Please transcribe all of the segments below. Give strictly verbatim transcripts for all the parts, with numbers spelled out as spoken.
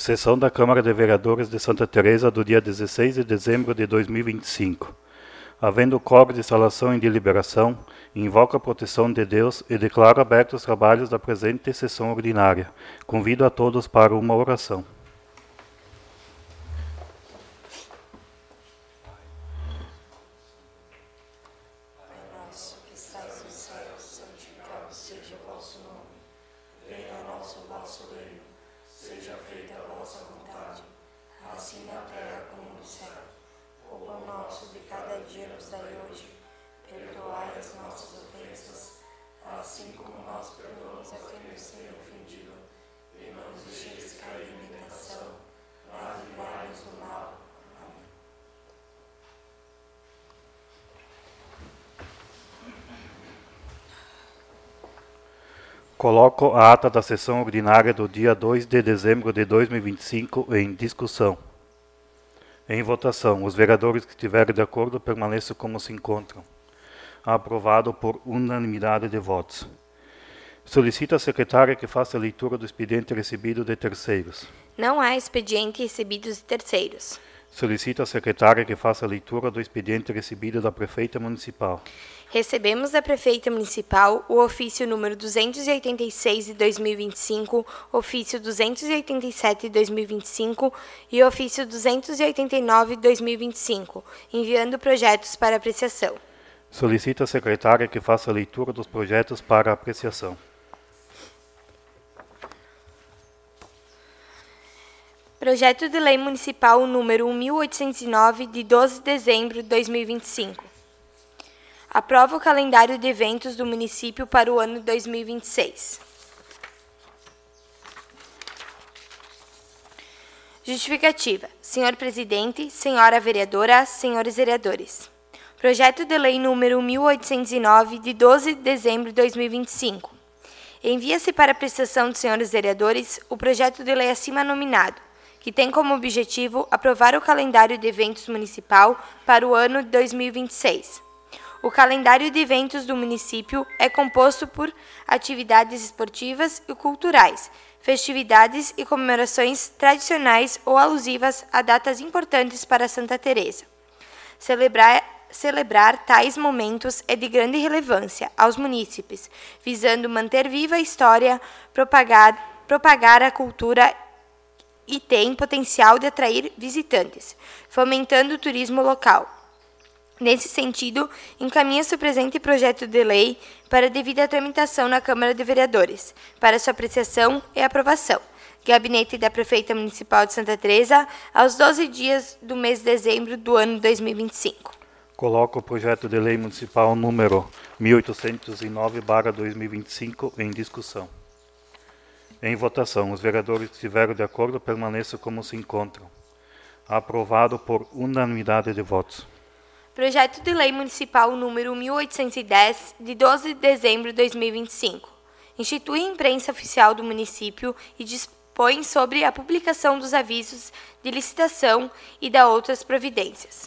Sessão da Câmara de Vereadores de Santa Teresa do dia dezesseis de dezembro de dois mil e vinte e cinco. Havendo quórum de instalação e deliberação, invoco a proteção de Deus e declaro abertos os trabalhos da presente sessão ordinária. Convido a todos para uma oração. Coloco a ata da sessão ordinária do dia dois de dezembro de dois mil e vinte e cinco em discussão. Em votação, os vereadores que estiverem de acordo permaneçam como se encontram. Aprovado por unanimidade de votos. Solicito à secretária que faça a leitura do expediente recebido de terceiros. Não há expediente recebido de terceiros. Solicito à secretária que faça a leitura do expediente recebido da prefeita municipal. Recebemos da prefeita municipal o ofício número duzentos e oitenta e seis de dois mil e vinte e cinco, ofício duzentos e oitenta e sete de dois mil e vinte e cinco e ofício duzentos e oitenta e nove de dois mil e vinte e cinco, enviando projetos para apreciação. Solicito à secretária que faça a leitura dos projetos para apreciação. Projeto de Lei Municipal número mil oitocentos e nove, de doze de dezembro de dois mil e vinte e cinco. Aprova o calendário de eventos do município para o ano dois mil e vinte e seis. Justificativa. Senhor Presidente, Senhora Vereadora, Senhores Vereadores. Projeto de Lei número mil oitocentos e nove, de doze de dezembro de dois mil e vinte e cinco. Envia-se para apreciação dos senhores vereadores o projeto de lei acima nominado, que tem como objetivo aprovar o calendário de eventos municipal para o ano de dois mil e vinte e seis. O calendário de eventos do município é composto por atividades esportivas e culturais, festividades e comemorações tradicionais ou alusivas a datas importantes para Santa Teresa. Celebrar, celebrar tais momentos é de grande relevância aos munícipes, visando manter viva a história, propagar, propagar a cultura e tem potencial de atrair visitantes, fomentando o turismo local. Nesse sentido, encaminha-se o presente projeto de lei para devida tramitação na Câmara de Vereadores, para sua apreciação e aprovação. Gabinete da Prefeita Municipal de Santa Teresa, aos doze dias do mês de dezembro do ano dois mil e vinte e cinco. Coloco o projeto de lei municipal número mil oitocentos e nove barra dois mil e vinte e cinco em discussão. Em votação, os vereadores que estiveram de acordo permaneçam como se encontram. Aprovado por unanimidade de votos. Projeto de Lei Municipal número mil oitocentos e dez, de doze de dezembro de dois mil e vinte e cinco. Institui a imprensa oficial do município e dispõe sobre a publicação dos avisos de licitação e da outras providências.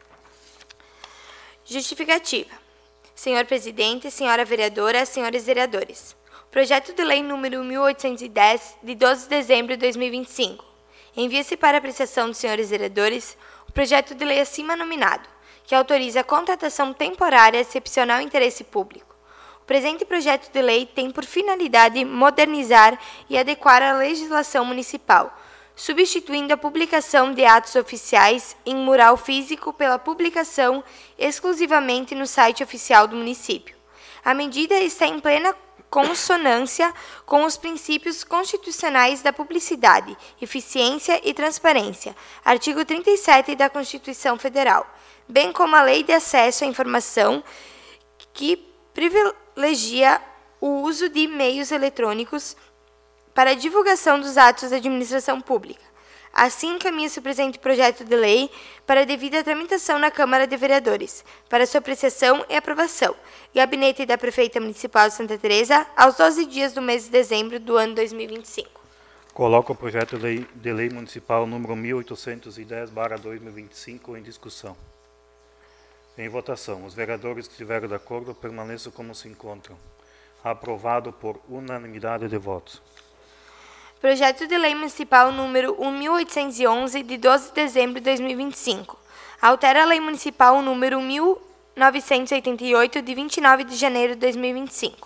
Justificativa. Senhor Presidente, Senhora Vereadora, Senhores Vereadores. Projeto de Lei número mil oitocentos e dez, de doze de dezembro de dois mil e vinte e cinco. Envia-se para apreciação dos senhores vereadores o projeto de lei acima nominado, que autoriza a contratação temporária excepcional interesse público. O presente projeto de lei tem por finalidade modernizar e adequar a legislação municipal, substituindo a publicação de atos oficiais em mural físico pela publicação exclusivamente no site oficial do município. A medida está em plena consonância com os princípios constitucionais da publicidade, eficiência e transparência, artigo trinta e sete da Constituição Federal, bem como a Lei de Acesso à Informação, que privilegia o uso de meios eletrônicos para a divulgação dos atos da administração pública. Assim, encaminha-se o presente projeto de lei para a devida tramitação na Câmara de Vereadores, para sua apreciação e aprovação. Gabinete da Prefeita Municipal de Santa Teresa, aos doze dias do mês de dezembro do ano dois mil e vinte e cinco. Coloco o projeto de lei, de lei municipal número mil oitocentos e dez barra dois mil e vinte e cinco em discussão. Em votação, os vereadores que estiveram de acordo permaneçam como se encontram. Aprovado por unanimidade de votos. Projeto de Lei Municipal número mil oitocentos e onze, de doze de dezembro de dois mil e vinte e cinco. Altera a Lei Municipal número mil novecentos e oitenta e oito, de vinte e nove de janeiro de dois mil e vinte e cinco.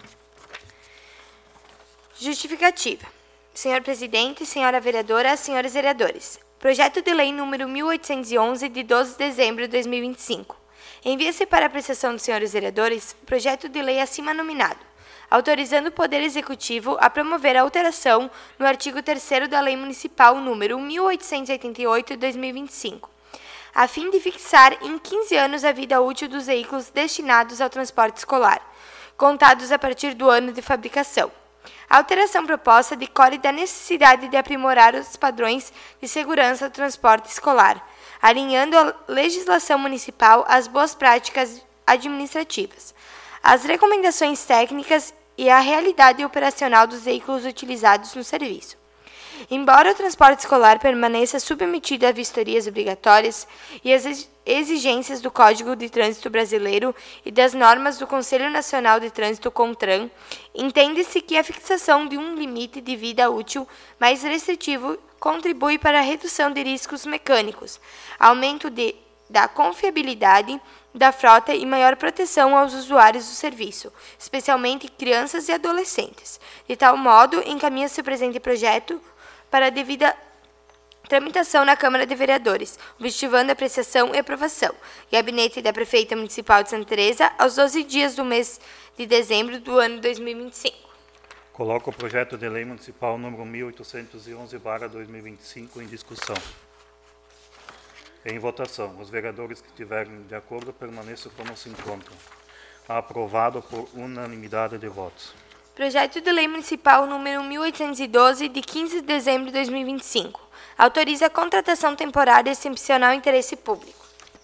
Justificativa. Senhor Presidente, Senhora Vereadora, Senhores Vereadores. Projeto de Lei número mil oitocentos e onze, de doze de dezembro de dois mil e vinte e cinco. Envia-se para apreciação dos senhores vereadores o projeto de lei acima nominado, autorizando o Poder Executivo a promover a alteração no artigo terceiro da Lei Municipal número mil oitocentos e oitenta e oito, de dois mil e vinte e cinco, a fim de fixar em quinze anos a vida útil dos veículos destinados ao transporte escolar, contados a partir do ano de fabricação. A alteração proposta decorre da necessidade de aprimorar os padrões de segurança do transporte escolar, alinhando a legislação municipal às boas práticas administrativas, às recomendações técnicas e à realidade operacional dos veículos utilizados no serviço. Embora o transporte escolar permaneça submetido a vistorias obrigatórias e às exigências do Código de Trânsito Brasileiro e das normas do Conselho Nacional de Trânsito CONTRAN, entende-se que a fixação de um limite de vida útil mais restritivo contribui para a redução de riscos mecânicos, aumento de, da confiabilidade da frota e maior proteção aos usuários do serviço, especialmente crianças e adolescentes. De tal modo, encaminha-se o presente projeto para a devida tramitação na Câmara de Vereadores, objetivando a apreciação e aprovação. Gabinete da Prefeita Municipal de Santa Teresa, aos doze dias do mês de dezembro do ano dois mil e vinte e cinco. Coloco o projeto de lei municipal número mil oitocentos e onze barra dois mil e vinte e cinco em discussão. Em votação, os vereadores que estiverem de acordo permaneçam como se encontram. Aprovado por unanimidade de votos. Projeto de Lei Municipal número mil oitocentos e doze, de quinze de dezembro de dois mil e vinte e cinco. Autoriza a contratação temporária de excepcional interesse público.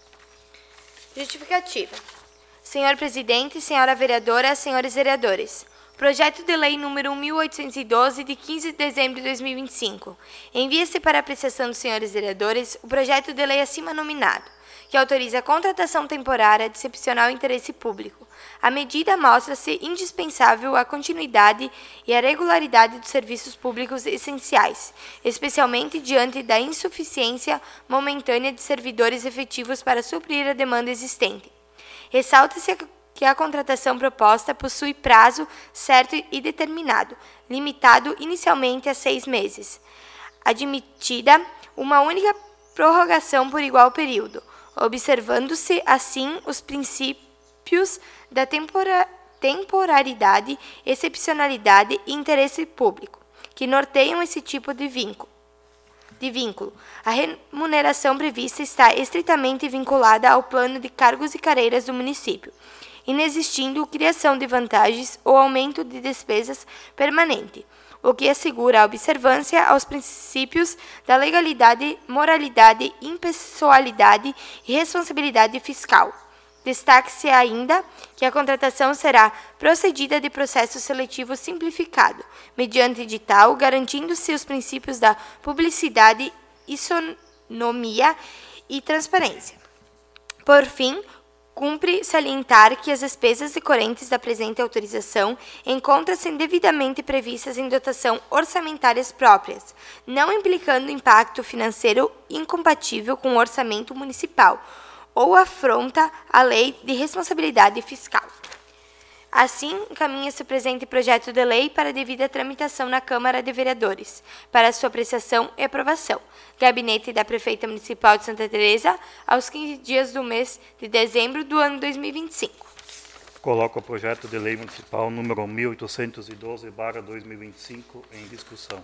Justificativa. Senhor Presidente, Senhora Vereadora, Senhores Vereadores. Projeto de Lei número mil oitocentos e doze, de quinze de dezembro de dois mil e vinte e cinco. Envia-se para apreciação dos senhores vereadores o projeto de lei acima nominado, que autoriza a contratação temporária de excepcional interesse público. A medida mostra-se indispensável à continuidade e à regularidade dos serviços públicos essenciais, especialmente diante da insuficiência momentânea de servidores efetivos para suprir a demanda existente. Ressalta-se que a contratação proposta possui prazo certo e determinado, limitado inicialmente a seis meses, admitida uma única prorrogação por igual período, observando-se, assim, os princípios da tempora, temporalidade, excepcionalidade e interesse público, que norteiam esse tipo de vínculo. de vínculo. A remuneração prevista está estritamente vinculada ao plano de cargos e carreiras do município, inexistindo criação de vantagens ou aumento de despesas permanente, o que assegura a observância aos princípios da legalidade, moralidade, impessoalidade e responsabilidade fiscal. Destaque-se ainda que a contratação será procedida de processo seletivo simplificado, mediante edital, garantindo-se os princípios da publicidade, isonomia e transparência. Por fim, cumpre salientar que as despesas decorrentes da presente autorização encontram-se devidamente previstas em dotação orçamentárias próprias, não implicando impacto financeiro incompatível com o orçamento municipal ou afronta a lei de responsabilidade fiscal. Assim, encaminha-se o presente projeto de lei para devida tramitação na Câmara de Vereadores, para sua apreciação e aprovação. Gabinete da Prefeita Municipal de Santa Teresa, aos quinze dias do mês de dezembro do ano dois mil e vinte e cinco. Coloco o projeto de lei municipal número mil oitocentos e doze barra dois mil e vinte e cinco em discussão.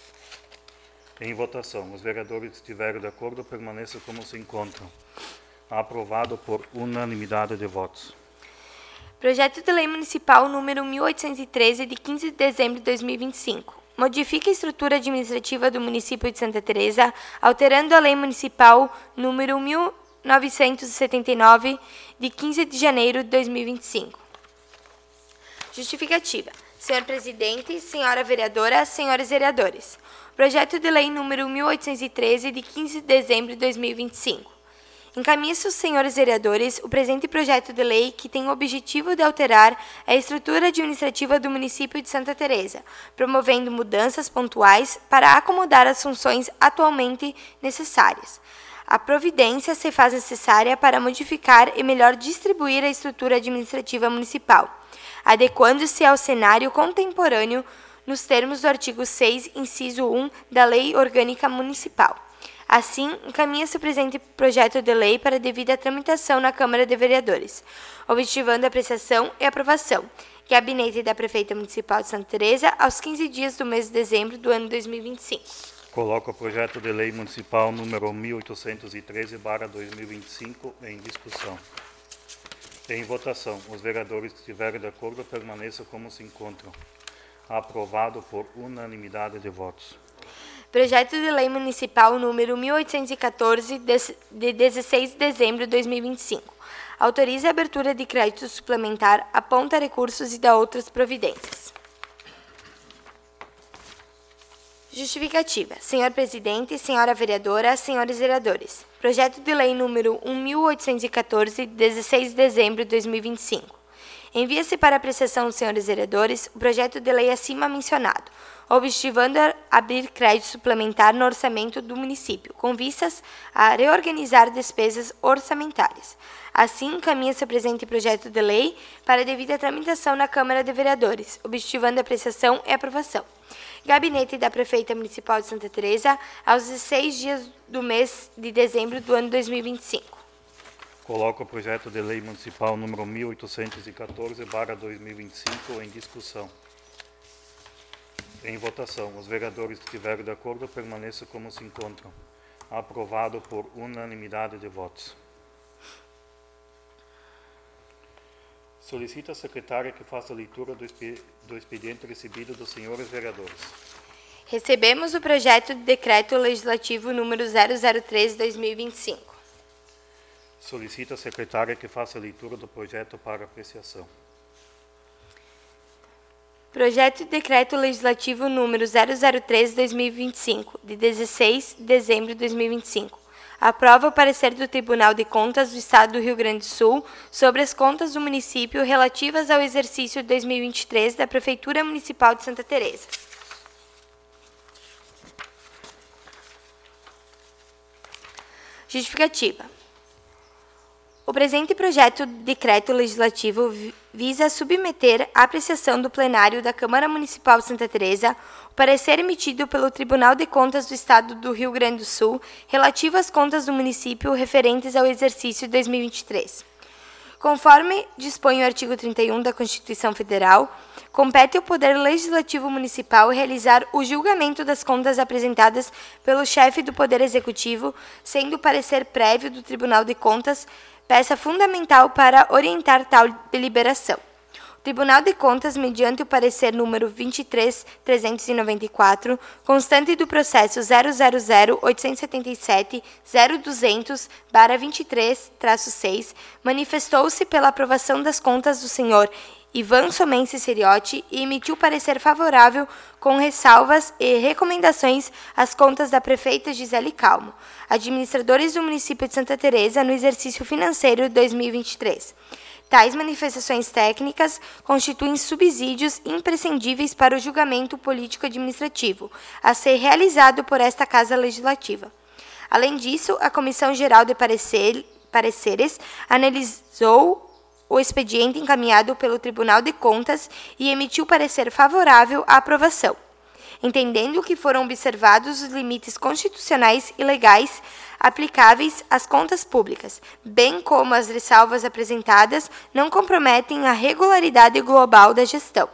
Em votação, os vereadores que estiverem de acordo permaneçam como se encontram. Aprovado por unanimidade de votos. Projeto de Lei Municipal número mil oitocentos e treze, de quinze de dezembro de dois mil e vinte e cinco. Modifica a estrutura administrativa do município de Santa Teresa, alterando a Lei Municipal número mil novecentos e setenta e nove, de quinze de janeiro de dois mil e vinte e cinco. Justificativa. Senhor Presidente, Senhora Vereadora, Senhores Vereadores. Projeto de Lei número mil oitocentos e treze, de quinze de dezembro de dois mil e vinte e cinco. Encaminha-se aos senhores vereadores o presente projeto de lei que tem o objetivo de alterar a estrutura administrativa do município de Santa Teresa, promovendo mudanças pontuais para acomodar as funções atualmente necessárias. A providência se faz necessária para modificar e melhor distribuir a estrutura administrativa municipal, adequando-se ao cenário contemporâneo nos termos do artigo seis, inciso um da Lei Orgânica Municipal. Assim, encaminha-se o presente projeto de lei para devida tramitação na Câmara de Vereadores, objetivando a apreciação e aprovação. Gabinete da Prefeita Municipal de Santa Teresa, aos quinze dias do mês de dezembro do ano dois mil e vinte e cinco. Coloco o projeto de lei municipal número mil oitocentos e treze barra dois mil e vinte e cinco em discussão. Em votação, os vereadores que estiverem de acordo permaneçam como se encontram. Aprovado por unanimidade de votos. Projeto de Lei Municipal número mil oitocentos e quatorze, de dezesseis de dezembro de dois mil e vinte e cinco. Autoriza a abertura de crédito suplementar, aponta recursos e dá outras providências. Justificativa. Senhor Presidente, Senhora Vereadora, Senhores Vereadores. Projeto de Lei número mil oitocentos e quatorze, de dezesseis de dezembro de dois mil e vinte e cinco. Envia-se para apreciação dos senhores vereadores o projeto de lei acima mencionado, objetivando a abrir crédito suplementar no orçamento do município, com vistas a reorganizar despesas orçamentárias. Assim, encaminha-se o presente projeto de lei para devida tramitação na Câmara de Vereadores, objetivando a apreciação e aprovação. Gabinete da Prefeita Municipal de Santa Teresa, aos dezesseis dias do mês de dezembro do ano dois mil e vinte e cinco. Coloco o projeto de lei municipal número mil oitocentos e quatorze barra dois mil e vinte e cinco em discussão. Em votação, os vereadores que estiverem de acordo permaneçam como se encontram. Aprovado por unanimidade de votos. Solicito à secretária que faça a leitura do, expe do expediente recebido dos senhores vereadores. Recebemos o projeto de decreto legislativo número zero zero três de dois mil e vinte e cinco. Solicito à secretária que faça a leitura do projeto para apreciação. Projeto de decreto legislativo número zero zero três de dois mil e vinte e cinco, de dezesseis de dezembro de dois mil e vinte e cinco. Aprova o parecer do Tribunal de Contas do Estado do Rio Grande do Sul sobre as contas do município relativas ao exercício de dois mil e vinte e três da Prefeitura Municipal de Santa Teresa. Justificativa. O presente projeto de decreto legislativo visa submeter à apreciação do plenário da Câmara Municipal de Santa Teresa o parecer emitido pelo Tribunal de Contas do Estado do Rio Grande do Sul relativo às contas do município referentes ao exercício de dois mil e vinte e três. Conforme dispõe o artigo trinta e um da Constituição Federal, compete ao Poder Legislativo Municipal realizar o julgamento das contas apresentadas pelo chefe do Poder Executivo, sendo o parecer prévio do Tribunal de Contas peça fundamental para orientar tal deliberação. O Tribunal de Contas, mediante o parecer número vinte e três mil trezentos e noventa e quatro, constante do processo zero zero zero oitocentos e setenta e sete zero duzentos barra vinte e três traço seis, manifestou-se pela aprovação das contas do senhor Ivan Somense Seriotti e emitiu parecer favorável com ressalvas e recomendações às contas da prefeita Gisele Calmo, administradores do município de Santa Teresa no exercício financeiro de dois mil e vinte e três. Tais manifestações técnicas constituem subsídios imprescindíveis para o julgamento político-administrativo, a ser realizado por esta Casa Legislativa. Além disso, a Comissão Geral de Parecer, Pareceres analisou o expediente encaminhado pelo Tribunal de Contas e emitiu parecer favorável à aprovação, entendendo que foram observados os limites constitucionais e legais aplicáveis às contas públicas, bem como as ressalvas apresentadas não comprometem a regularidade global da gestão.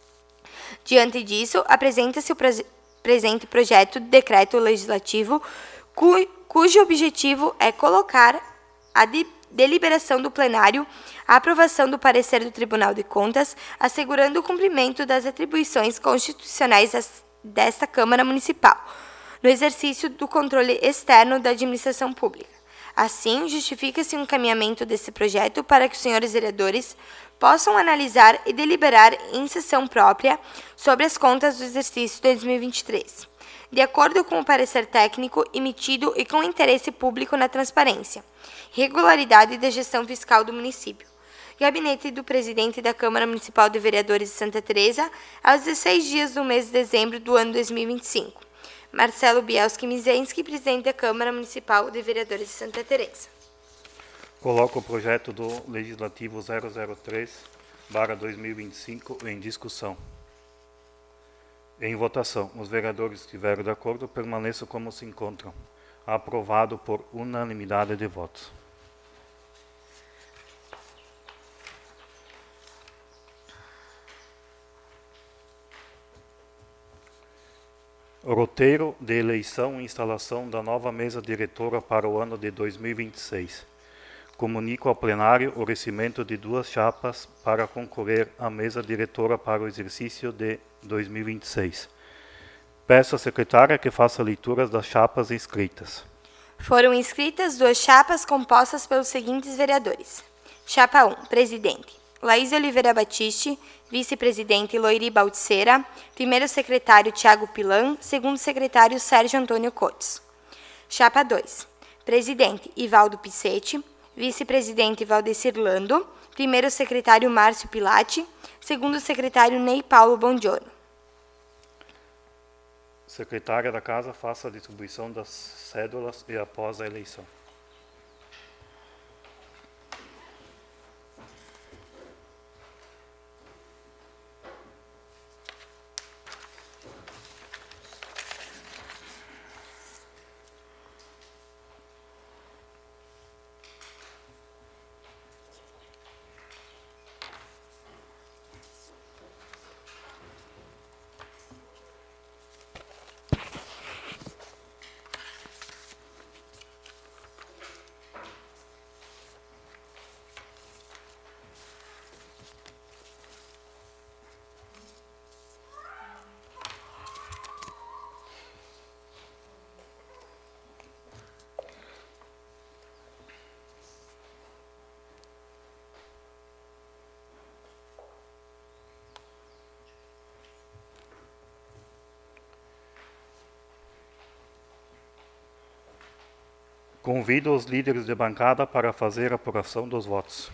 Diante disso, apresenta-se o pre- presente projeto de decreto legislativo, cu- cujo objetivo é colocar a de- deliberação do plenário a aprovação do parecer do Tribunal de Contas, assegurando o cumprimento das atribuições constitucionais desta Câmara Municipal, no exercício do controle externo da administração pública. Assim, justifica-se um encaminhamento desse projeto para que os senhores vereadores possam analisar e deliberar em sessão própria sobre as contas do exercício dois mil e vinte e três. de acordo com o parecer técnico emitido e com interesse público na transparência, regularidade da gestão fiscal do município. Gabinete do Presidente da Câmara Municipal de Vereadores de Santa Teresa, aos dezesseis dias do mês de dezembro do ano dois mil e vinte e cinco. Marcelo Bielski Mizensky, Presidente da Câmara Municipal de Vereadores de Santa Teresa. Coloco o projeto do Legislativo zero zero três barra dois mil e vinte e cinco em discussão. Em votação, os vereadores que estiverem de acordo permaneçam como se encontram. Aprovado por unanimidade de votos. Roteiro de eleição e instalação da nova mesa diretora para o ano de dois mil e vinte e seis. Comunico ao plenário o recebimento de duas chapas para concorrer à mesa diretora para o exercício de dois mil e vinte e seis. Peço à secretária que faça leituras das chapas inscritas. Foram inscritas duas chapas compostas pelos seguintes vereadores. Chapa um, Presidente. Laís Oliveira Batiste, Vice-Presidente Loiri Baltzeira, Primeiro Secretário Tiago Pilan, Segundo Secretário Sérgio Antônio Cotes. Chapa dois, Presidente Ivaldo Pissetti, Vice-Presidente Valdecir Lando, Primeiro Secretário Márcio Pilati, Segundo Secretário Ney Paulo Bongiorno. Secretária da Casa, faça a distribuição das cédulas e após a eleição. Convido os líderes de bancada para fazer a apuração dos votos.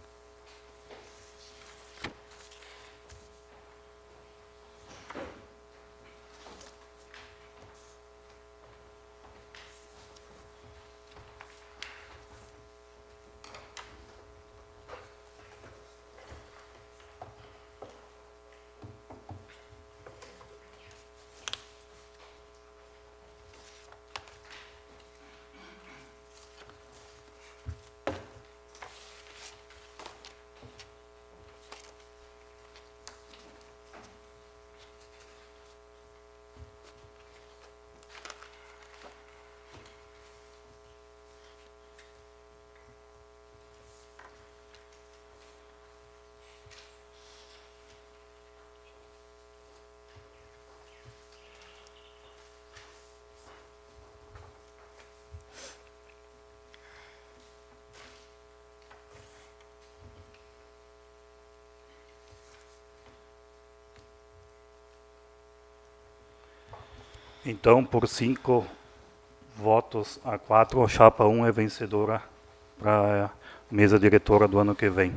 Então, por cinco votos a quatro, a chapa um é vencedora para a mesa diretora do ano que vem.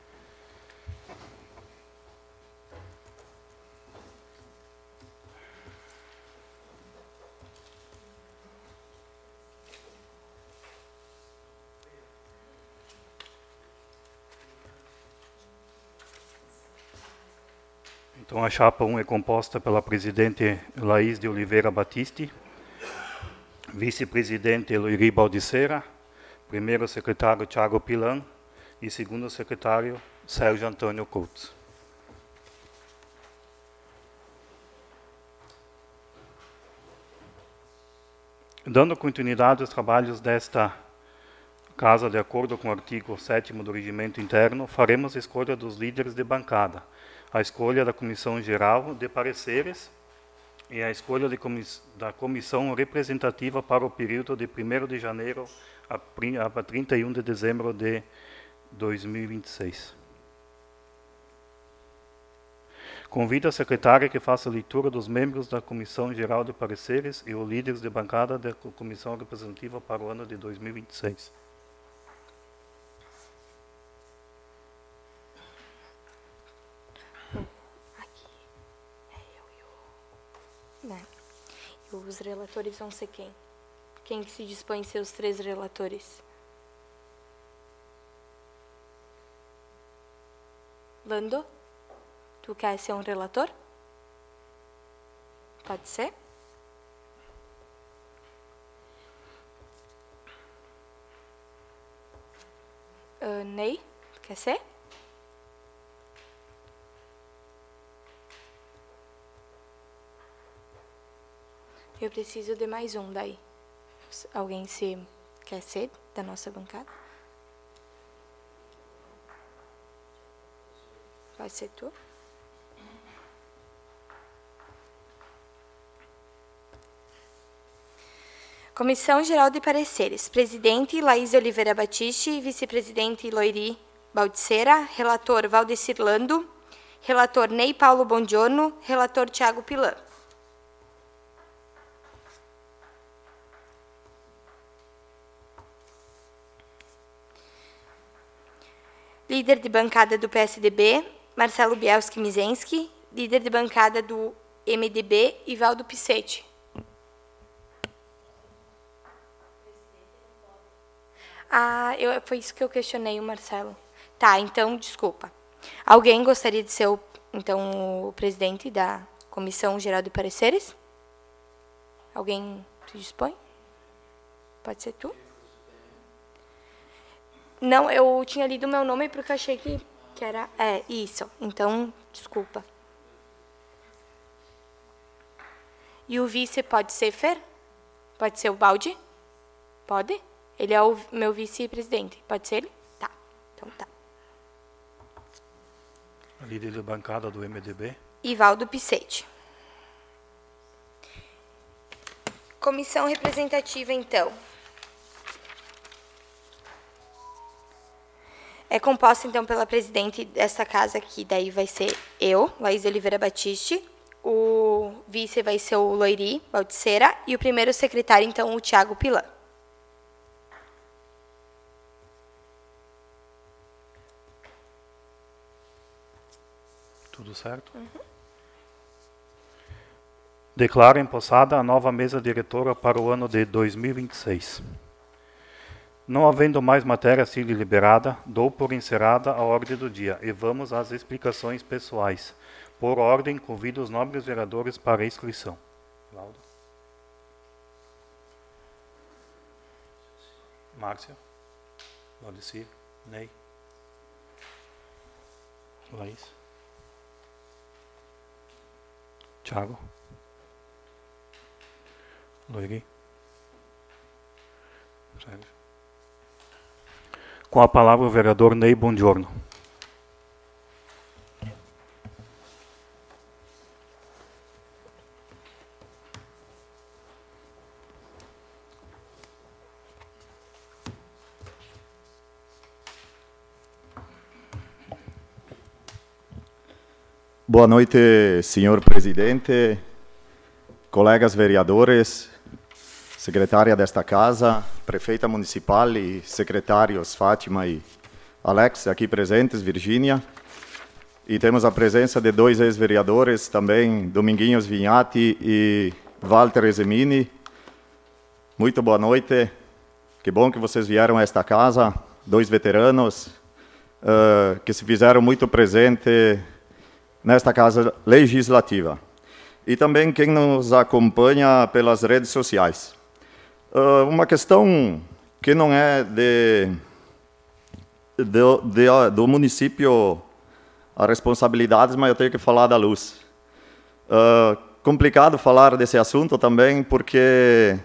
Então, a chapa um é composta pela presidente Laís de Oliveira Batiste, vice-presidente Loiri Baldiceira, primeiro secretário Tiago Pilan e segundo secretário Sérgio Antônio Coutts. Dando continuidade aos trabalhos desta casa, de acordo com o artigo sétimo do Regimento Interno, faremos a escolha dos líderes de bancada, a escolha da Comissão Geral de Pareceres e a escolha de comiss da Comissão Representativa para o período de primeiro de janeiro a, a trinta e um de dezembro de dois mil e vinte e seis. Convido a secretária que faça a leitura dos membros da Comissão Geral de Pareceres e os líderes de bancada da Comissão Representativa para o ano de dois mil e vinte e seis. Aqui. É eu e o... Né? E os relatores vão ser quem? Quem que se dispõe a ser os três relatores? Lando? Tu quer ser um relator? Pode ser? Uh, Ney? Tu quer ser? Eu preciso de mais um daí. Alguém se quer ser da nossa bancada? Vai ser tu? Comissão Geral de Pareceres. Presidente, Laís Oliveira Batiste. Vice-presidente, Loiri Baldissera. Relator, Valdecir Lando. Relator, Ney Paulo Bongiorno. Relator, Tiago Pilan. Líder de bancada do P S D B, Marcelo Bielski Mizensky. Líder de bancada do M D B, Ivaldo Picchetti. Ah, eu, foi isso que eu questionei o Marcelo. Tá, então, desculpa. Alguém gostaria de ser, o, então, o presidente da Comissão Geral de Pareceres? Alguém se dispõe? Pode ser tu? Não, eu tinha lido meu nome porque eu achei que, que era... É, isso. Então, desculpa. E o vice pode ser Fer? Pode ser o Baldi? Pode? Ele é o meu vice-presidente. Pode ser ele? Tá. Então tá. A líder de bancada do M D B. Ivaldo Picchetti. Comissão representativa, então. É composta, então, pela presidente desta casa, que daí vai ser eu, Laís Oliveira Batiste. O vice vai ser o Loiri Baldissera. E o primeiro secretário, então, o Tiago Pilan. Tudo certo? Uhum. Declaro empossada a nova mesa diretora para o ano de dois mil e vinte e seis. Não havendo mais matéria a ser deliberada, dou por encerrada a ordem do dia e vamos às explicações pessoais. Por ordem, convido os nobres vereadores para a inscrição. Laudo. Márcia. Valdecir. Ney. Laís. Tiago. Loiri. Sérgio. Com a palavra o vereador Ney Bongiorno. Boa noite, senhor presidente, colegas vereadores, secretária desta casa, prefeita municipal e secretários Fátima e Alex, aqui presentes, Virgínia. E temos a presença de dois ex-vereadores também, Dominguinhos Vinhati e Walter Ezemini. Muito boa noite, que bom que vocês vieram a esta casa, dois veteranos uh, que se fizeram muito presente nesta casa legislativa. E também quem nos acompanha pelas redes sociais. Uh, uma questão que não é de, de, de, do município a responsabilidades, mas eu tenho que falar da luz. Uh, complicado falar desse assunto também, porque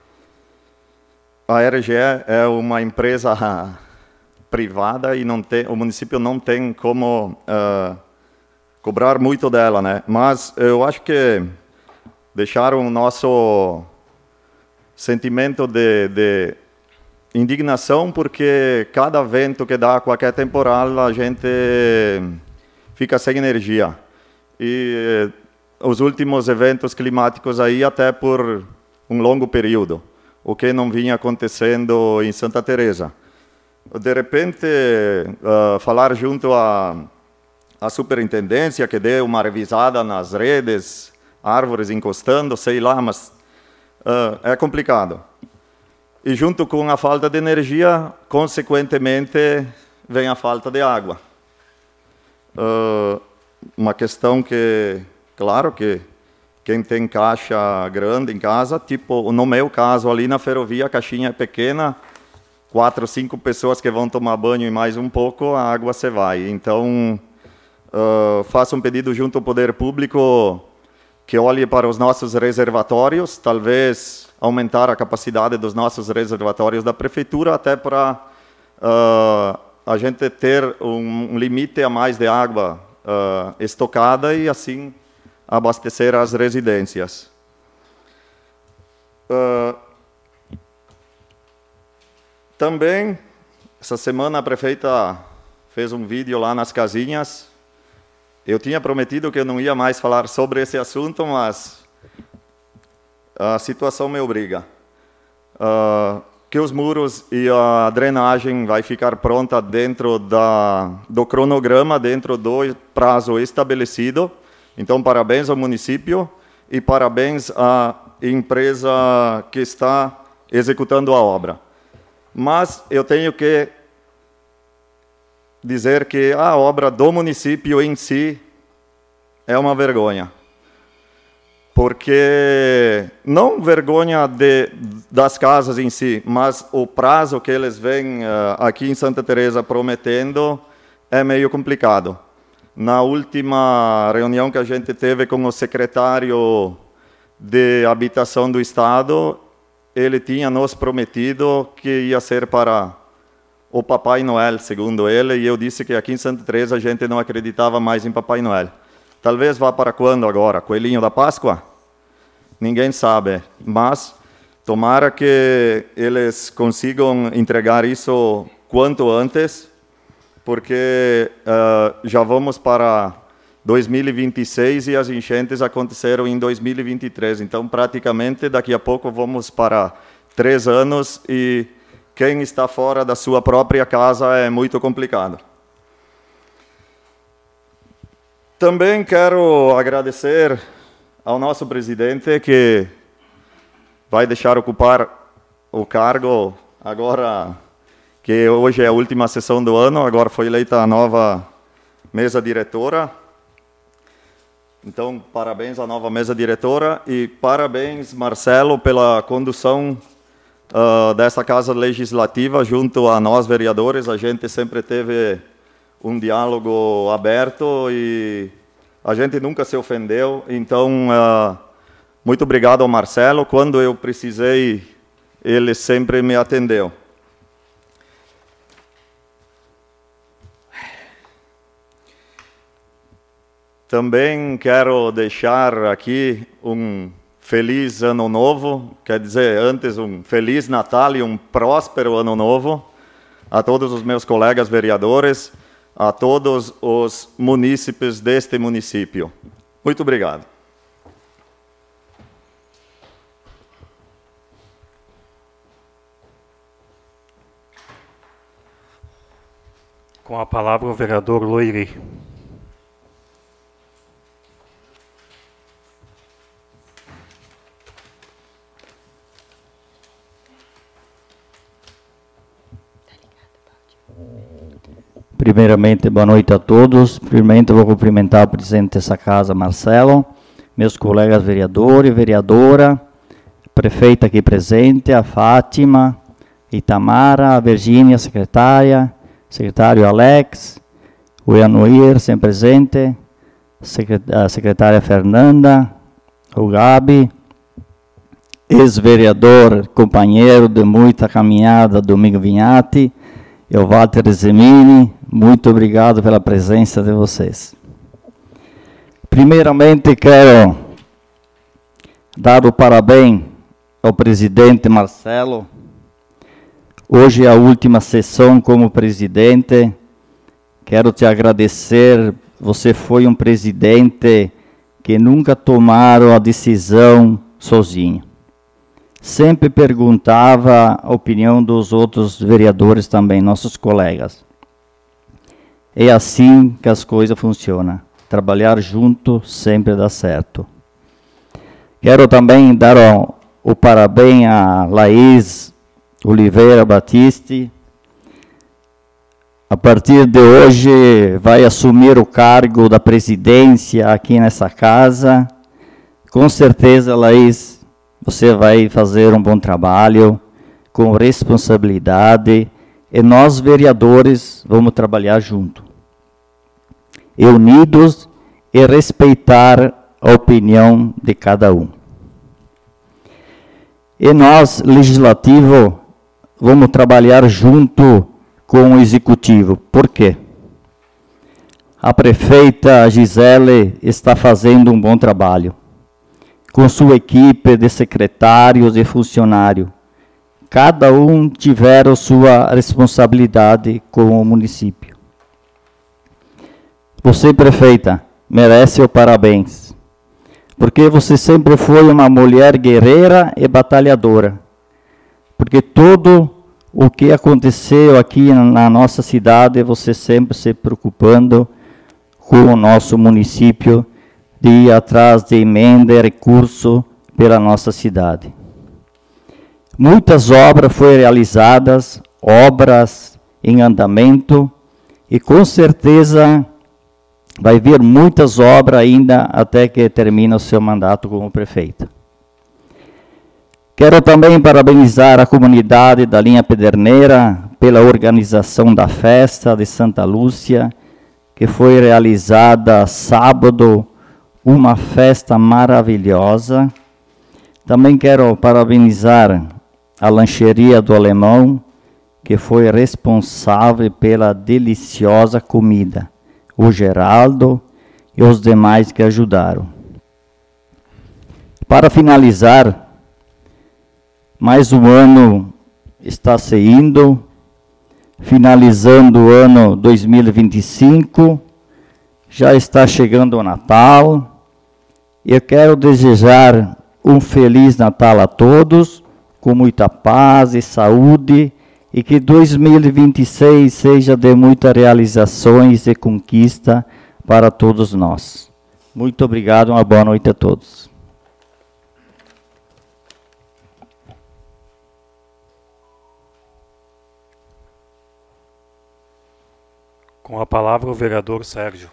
a R G E é uma empresa privada e não tem, o município não tem como uh, cobrar muito dela, né? Mas eu acho que deixaram o nosso sentimento de, de indignação, porque cada vento que dá, qualquer temporal, a gente fica sem energia. e os últimos eventos climáticos aí até por um longo período, o que não vinha acontecendo em Santa Teresa. De repente, uh, falar junto à, à superintendência, que dê uma revisada nas redes, árvores encostando, sei lá, mas uh, é complicado. E junto com a falta de energia, consequentemente, vem a falta de água. Uh, uma questão que, claro que quem tem caixa grande em casa, tipo, no meu caso, ali na ferrovia, a caixinha é pequena, quatro, cinco pessoas que vão tomar banho e mais um pouco, a água se vai. Então, uh, faço um pedido junto ao Poder Público que olhe para os nossos reservatórios, talvez aumentar a capacidade dos nossos reservatórios da Prefeitura, até para uh, a gente ter um, um limite a mais de água uh, estocada e, assim, abastecer as residências. Uh, Também, essa semana a prefeita fez um vídeo lá nas casinhas. Eu tinha prometido que eu não ia mais falar sobre esse assunto, mas a situação me obriga. Uh, que os muros e a drenagem vai ficar pronta dentro da, do cronograma, dentro do prazo estabelecido. Então, parabéns ao município e parabéns à empresa que está executando a obra. Mas eu tenho que dizer que a obra do município em si é uma vergonha. Porque, não vergonha de, das casas em si, mas o prazo que eles vêm uh, aqui em Santa Teresa prometendo é meio complicado. Na última reunião que a gente teve com o secretário de Habitação do Estado, ele tinha nos prometido que ia ser para o Papai Noel, segundo ele, e eu disse que aqui em Santa Teresa a gente não acreditava mais em Papai Noel. Talvez vá para quando agora? Coelhinho da Páscoa? Ninguém sabe, mas tomara que eles consigam entregar isso quanto antes, porque uh, já vamos para dois mil e vinte e seis e as enchentes aconteceram em dois mil e vinte e três. Então, praticamente, daqui a pouco vamos para três anos e quem está fora da sua própria casa é muito complicado. Também quero agradecer ao nosso presidente, que vai deixar ocupar o cargo agora, que hoje é a última sessão do ano, agora foi eleita a nova mesa diretora. Então, parabéns à nova mesa diretora e parabéns, Marcelo, pela condução uh, dessa Casa Legislativa junto a nós, vereadores. A gente sempre teve um diálogo aberto e a gente nunca se ofendeu. Então, uh, muito obrigado ao Marcelo. Quando eu precisei, ele sempre me atendeu. Também quero deixar aqui um feliz ano novo, quer dizer, antes um feliz Natal e um próspero ano novo a todos os meus colegas vereadores, a todos os munícipes deste município. Muito obrigado. Com a palavra o vereador Loiri. Primeiramente, boa noite a todos. Primeiramente, eu vou cumprimentar o presidente dessa casa, Marcelo, meus colegas vereadores e vereadora, prefeita aqui presente, a Fátima, Itamara, a Virgínia, secretária, secretário Alex, o Ianoir, sempre presente, a secretária Fernanda, o Gabi, ex-vereador, companheiro de muita caminhada, Domingo Vinhati, e o Walter Zemini, muito obrigado pela presença de vocês. Primeiramente, quero dar o parabéns ao presidente Marcelo. Hoje é a última sessão como presidente. Quero te agradecer você foi um presidente que nunca tomaram a decisão sozinho. Sempre perguntava a opinião dos outros vereadores também, nossos colegas. É assim que as coisas funcionam. Trabalhar junto sempre dá certo. Quero também dar o, o parabéns a Laís Oliveira Batiste. A partir de hoje vai assumir o cargo da presidência aqui nessa casa. Com certeza, Laís, você vai fazer um bom trabalho, com responsabilidade, e nós, vereadores, vamos trabalhar junto. E unidos e respeitar a opinião de cada um. E nós, legislativo, vamos trabalhar junto com o executivo. Por quê? A prefeita Gisele está fazendo um bom trabalho, com sua equipe de secretários e funcionários. Cada um tiveram sua responsabilidade com o município. Você, prefeita, merece o parabéns, porque você sempre foi uma mulher guerreira e batalhadora, porque tudo o que aconteceu aqui na nossa cidade, você sempre se preocupando com o nosso município, de ir atrás de emenda e recurso pela nossa cidade. Muitas obras foram realizadas, obras em andamento, e com certeza vai vir muitas obras ainda até que termine o seu mandato como prefeita. Quero também parabenizar a comunidade da Linha Pederneira pela organização da festa de Santa Lúcia, que foi realizada sábado, uma festa maravilhosa. Também quero parabenizar a lancheria do Alemão, que foi responsável pela deliciosa comida, o Geraldo e os demais que ajudaram. Para finalizar, mais um ano está se indo, finalizando o ano dois mil e vinte e cinco, já está chegando o Natal, e eu quero desejar um Feliz Natal a todos, com muita paz e saúde, e que dois mil e vinte e seis seja de muitas realizações e conquista para todos nós. Muito obrigado, uma boa noite a todos. Com a palavra o vereador Sérgio.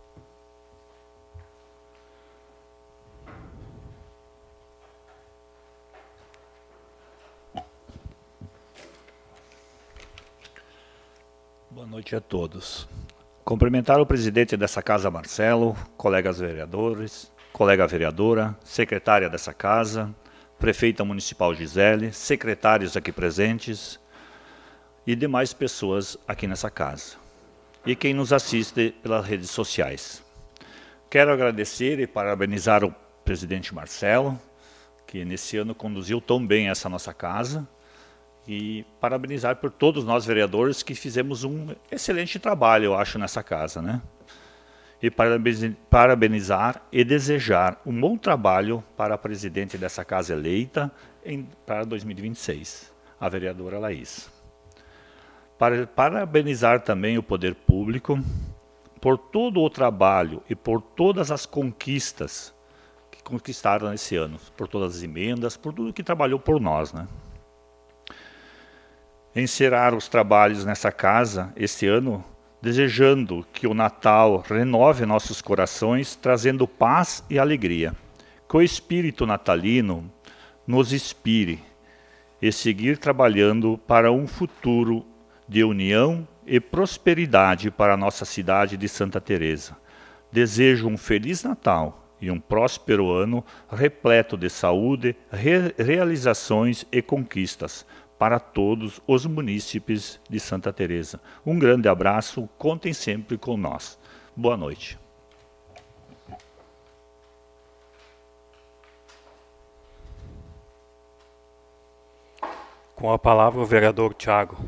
Boa noite a todos. Cumprimentar o presidente dessa casa, Marcelo, colegas vereadores, colega vereadora, secretária dessa casa, prefeita municipal Gisele, secretários aqui presentes e demais pessoas aqui nessa casa. E quem nos assiste pelas redes sociais. Quero agradecer e parabenizar o presidente Marcelo, que nesse ano conduziu tão bem essa nossa casa, e parabenizar por todos nós vereadores que fizemos um excelente trabalho, eu acho, nessa casa, né? E parabenizar e desejar um bom trabalho para a presidente dessa casa eleita em, para dois mil e vinte e seis, a vereadora Laís. Para parabenizar também o poder público por todo o trabalho e por todas as conquistas que conquistaram nesse ano, por todas as emendas, por tudo que trabalhou por nós, né? Encerrar os trabalhos nessa casa este ano, desejando que o Natal renove nossos corações, trazendo paz e alegria. Que o espírito natalino nos inspire e seguir trabalhando para um futuro de união e prosperidade para a nossa cidade de Santa Teresa. Desejo um Feliz Natal e um próspero ano repleto de saúde, re realizações e conquistas para todos os munícipes de Santa Teresa. Um grande abraço, contem sempre com nós. Boa noite. Com a palavra o vereador Thiago.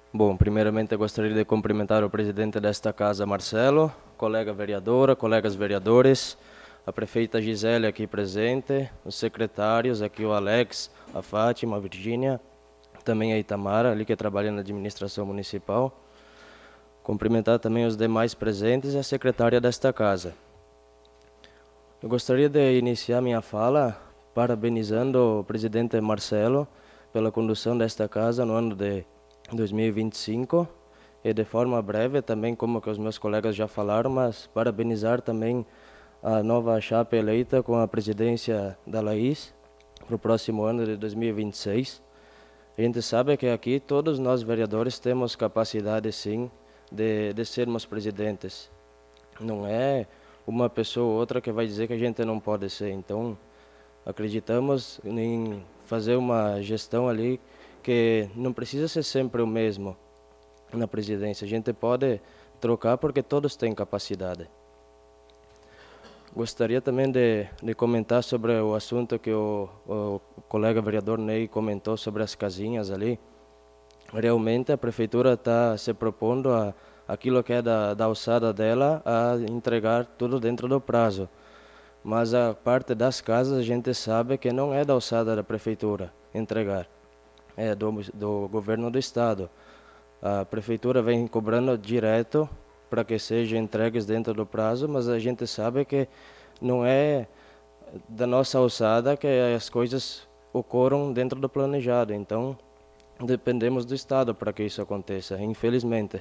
Bom, primeiramente eu gostaria de cumprimentar o presidente desta casa, Marcelo, colega vereadora, colegas vereadores, a prefeita Gisele aqui presente, os secretários, aqui o Alex, a Fátima, a Virgínia, também a Itamara, ali que trabalha na administração municipal. Cumprimentar também os demais presentes e a secretária desta casa. Eu gostaria de iniciar minha fala parabenizando o presidente Marcelo pela condução desta casa no ano de dois mil e vinte e cinco e de forma breve também, como que os meus colegas já falaram, mas parabenizar também a nova chapa eleita com a presidência da Laís para o próximo ano de dois mil e vinte e seis. A gente sabe que aqui todos nós vereadores temos capacidade sim de, de sermos presidentes. Não é uma pessoa ou outra que vai dizer que a gente não pode ser. Então, acreditamos em fazer uma gestão ali que não precisa ser sempre o mesmo na presidência. A gente pode trocar porque todos têm capacidade. Gostaria também de, de comentar sobre o assunto que o, o colega vereador Ney comentou sobre as casinhas ali. Realmente a prefeitura está se propondo a aquilo que é da, da alçada dela a entregar tudo dentro do prazo. Mas a parte das casas a gente sabe que não é da alçada da prefeitura entregar, é do, do governo do estado. A prefeitura vem cobrando direto para que sejam entregues dentro do prazo, mas a gente sabe que não é da nossa alçada que as coisas ocorram dentro do planejado. Então, dependemos do estado para que isso aconteça, infelizmente.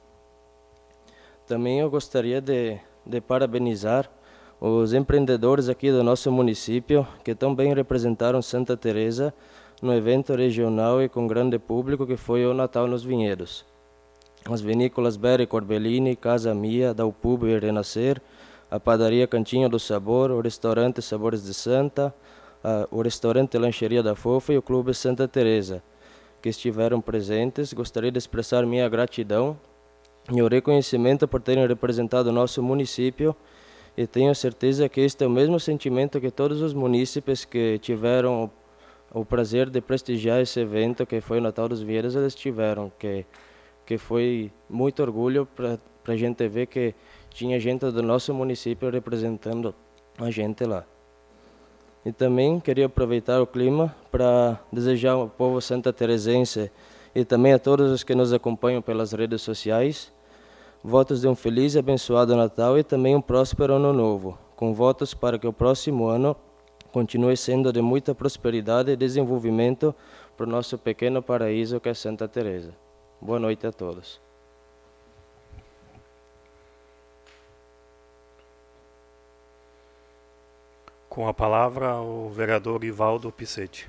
Também eu gostaria de, de parabenizar os empreendedores aqui do nosso município, que também representaram Santa Teresa no evento regional e com grande público que foi o Natal nos Vinhedos. As vinícolas Berry Corbellini, Casa Mia, Dalpub e Renascer, a padaria Cantinho do Sabor, o restaurante Sabores de Santa, a, o restaurante Lancheria da Fofa e o Clube Santa Teresa, que estiveram presentes. Gostaria de expressar minha gratidão e o reconhecimento por terem representado o nosso município, e tenho certeza que este é o mesmo sentimento que todos os munícipes que tiveram o prazer de prestigiar esse evento, que foi o Natal dos Vinhedos, eles tiveram, que, que foi muito orgulho para a gente ver que tinha gente do nosso município representando a gente lá. E também queria aproveitar o clima para desejar ao povo santateresense e também a todos os que nos acompanham pelas redes sociais votos de um feliz e abençoado Natal e também um próspero Ano Novo, com votos para que o próximo ano continue sendo de muita prosperidade e desenvolvimento para o nosso pequeno paraíso que é Santa Teresa. Boa noite a todos. Com a palavra, o vereador Ivaldo Picchetti.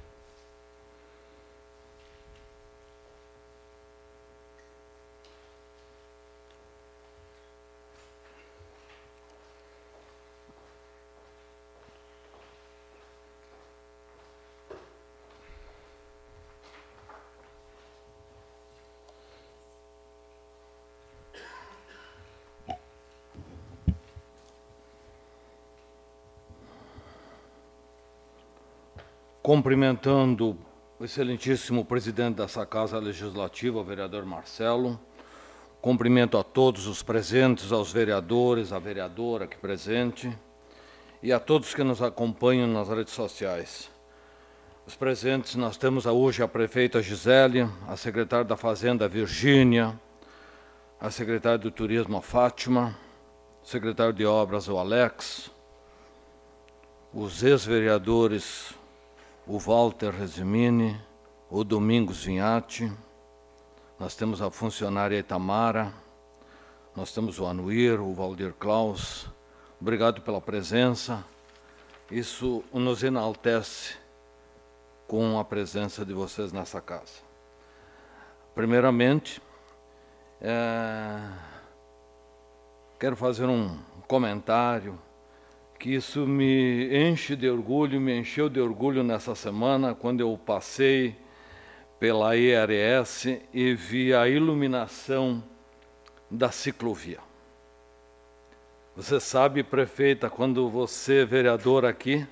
Cumprimentando o excelentíssimo presidente dessa Casa Legislativa, o vereador Marcelo. Cumprimento a todos os presentes, aos vereadores, à vereadora aqui presente e a todos que nos acompanham nas redes sociais. Os presentes, nós temos hoje a prefeita Gisele, a secretária da Fazenda, Virgínia, a secretária do Turismo, a Fátima, o secretário de Obras, o Alex, os ex-vereadores, o Walter Resimini, o Domingos Vinhati, nós temos a funcionária Itamara, nós temos o Anuir, o Valdir Klaus. Obrigado pela presença. Isso nos enaltece com a presença de vocês nessa casa. Primeiramente, é, quero fazer um comentário que isso me enche de orgulho, me encheu de orgulho nessa semana, quando eu passei pela I R S e vi a iluminação da ciclovia. Você sabe, prefeita, quando você, vereador aqui,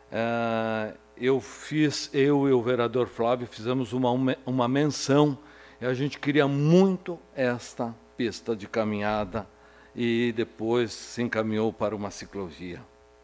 é, eu fiz, eu e o vereador Flávio, fizemos uma, uma menção E a gente queria muito esta pista de caminhada e depois se encaminhou para uma ciclovia.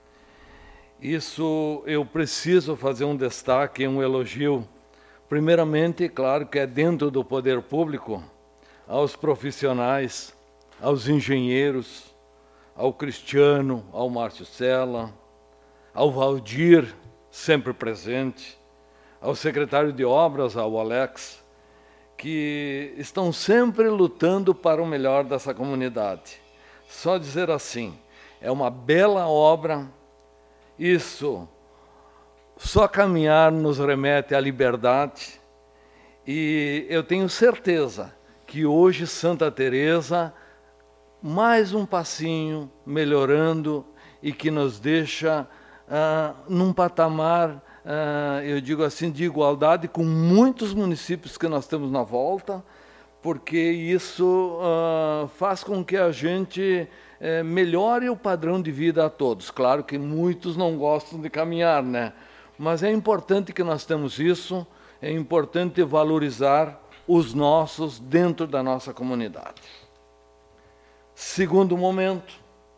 Isso eu preciso fazer um destaque, um elogio. Primeiramente, claro que é dentro do poder público, aos profissionais, aos engenheiros, ao Cristiano, ao Márcio Sela, ao Valdir, sempre presente, ao secretário de obras, ao Alex, que estão sempre lutando para o melhor dessa comunidade. Só dizer assim, é uma bela obra, isso, só caminhar nos remete à liberdade, e eu tenho certeza que hoje Santa Teresa, mais um passinho melhorando e que nos deixa ah, num patamar, ah, eu digo assim, de igualdade com muitos municípios que nós temos na volta, porque isso ah, faz com que a gente eh, melhore o padrão de vida a todos. Claro que muitos não gostam de caminhar, né? Mas é importante que nós temos isso, é importante valorizar os nossos dentro da nossa comunidade. Segundo momento,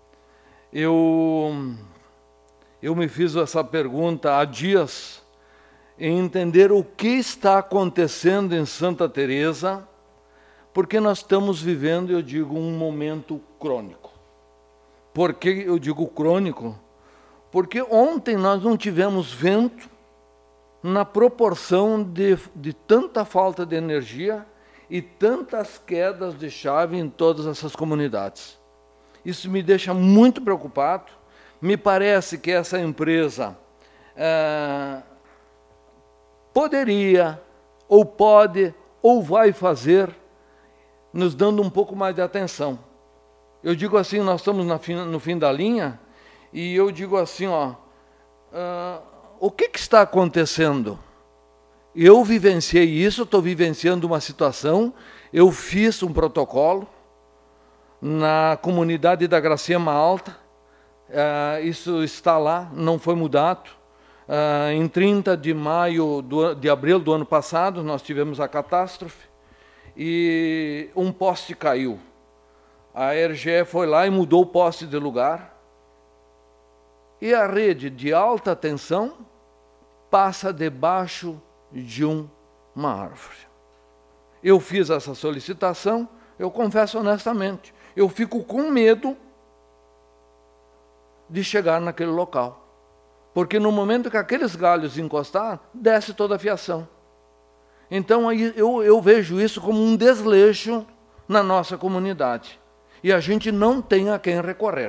eu, eu me fiz essa pergunta há dias, em entender o que está acontecendo em Santa Teresa, porque nós estamos vivendo, eu digo, um momento crônico. Por que eu digo crônico? Porque ontem nós não tivemos vento na proporção de, de tanta falta de energia e tantas quedas de chave em todas essas comunidades. Isso me deixa muito preocupado. Me parece que essa empresa é, poderia, ou pode, ou vai fazer, nos dando um pouco mais de atenção. Eu digo assim, nós estamos na fim, no fim da linha, e eu digo assim, ó, uh, o que, que está acontecendo? Eu vivenciei isso, estou vivenciando uma situação, eu fiz um protocolo na comunidade da Gracema Alta, uh, isso está lá, não foi mudado. Uh, em trinta de maio, do, de abril do ano passado, nós tivemos a catástrofe, e um poste caiu. A R G E foi lá e mudou o poste de lugar, e a rede de alta tensão passa debaixo de um, uma árvore. Eu fiz essa solicitação, eu confesso honestamente, eu fico com medo de chegar naquele local, porque no momento que aqueles galhos encostar, desce toda a fiação. Então aí eu, eu vejo isso como um desleixo na nossa comunidade, e a gente não tem a quem recorrer.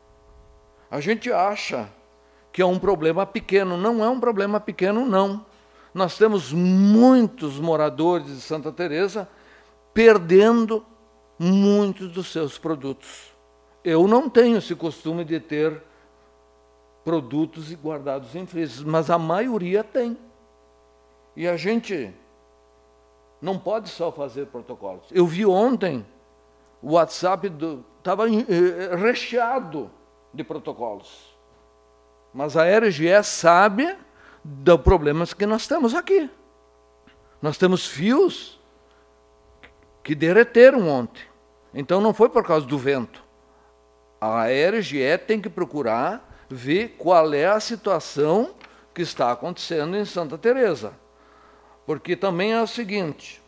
A gente acha que é um problema pequeno. Não é um problema pequeno, não. Nós temos muitos moradores de Santa Teresa perdendo muitos dos seus produtos. Eu não tenho esse costume de ter produtos guardados em freezers, mas a maioria tem. E a gente não pode só fazer protocolos. Eu vi ontem, o WhatsApp estava recheado de protocolos. Mas a R G E sabe dos problemas que nós temos aqui. Nós temos fios que derreteram ontem. Então não foi por causa do vento. A R G E tem que procurar ver qual é a situação que está acontecendo em Santa Teresa. Porque também é o seguinte,